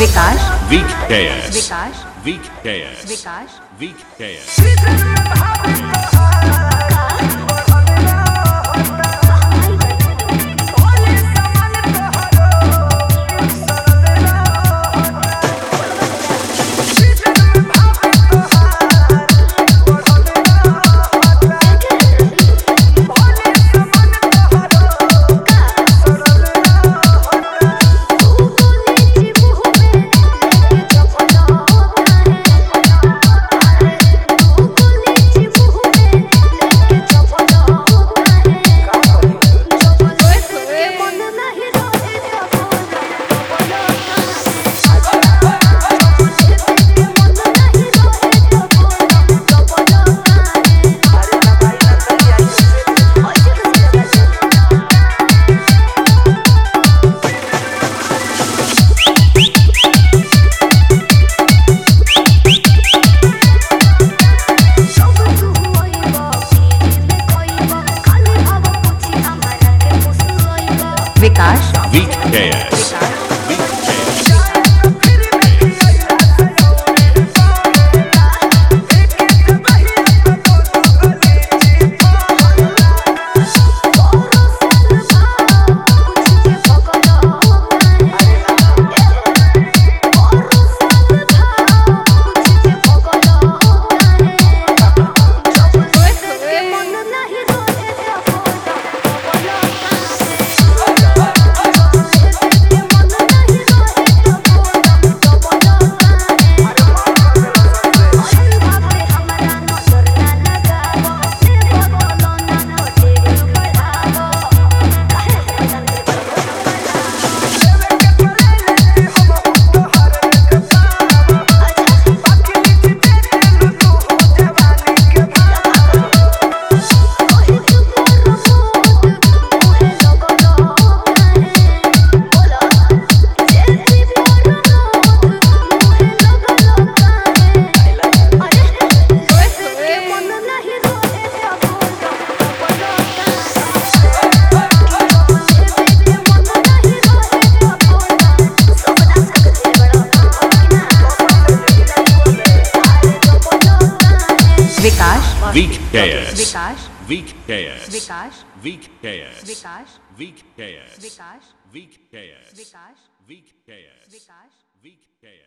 विकास week cares विकास week cares विकास week cares विकास वीक केयर्स वीक केयर्स विकास वीक केयर्स विकास वीक केयर्स विकास वीक केयर्स विकास वीक केयर्स विकास वीक केयर्स विकास वीक केयर्स विकास वीक केयर्स